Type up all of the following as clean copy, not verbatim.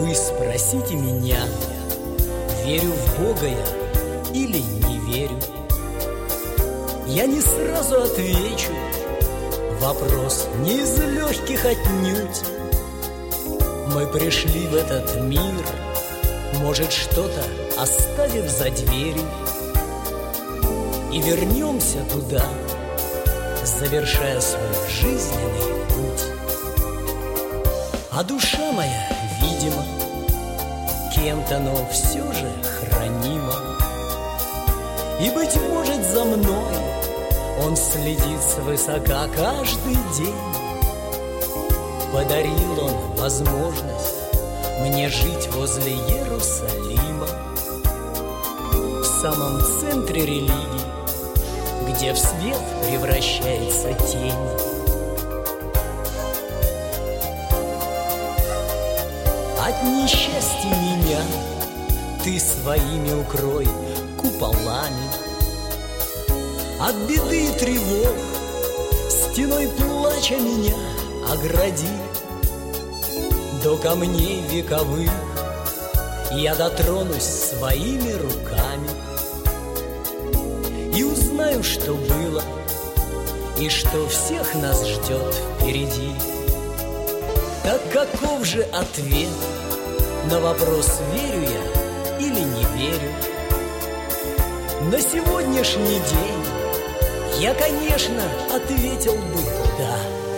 вы спросите меня, верю в Бога я или не верю, я не сразу отвечу. Вопрос не из легких отнюдь. Мы пришли в этот мир, может, что-то оставив за дверью, и вернемся туда, завершая свой жизненный путь. А душа моя, видимо, кем-то, но все же хранима. И, быть может, за мной он следит свысока каждый день. Подарил он возможность мне жить возле Иерусалима, в самом центре религии, где в свет превращается тень. От несчастья меня ты своими укрой куполами, от беды и тревог стеной плача меня огради. До камней вековых я дотронусь своими руками и узнаю, что было и что всех нас ждет впереди. Так каков же ответ на вопрос, верю я или не верю? На сегодняшний день я, конечно, ответил бы «да».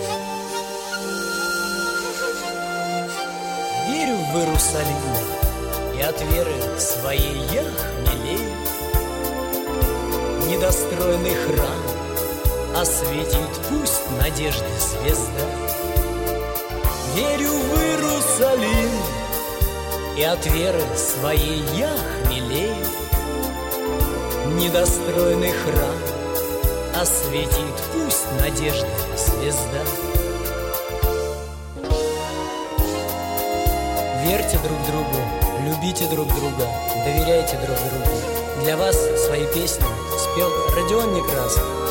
Верю в Иерусалим, и от веры своей я хмелею. Недостроенный храм осветит пусть надежды звезда. Верю в Иерусалим, и от веры своей я хмелею. Недостроенный храм осветит пусть надежды звезда. Верьте друг другу, любите друг друга, доверяйте друг другу. Для вас свои песни спел Родион Некрасов.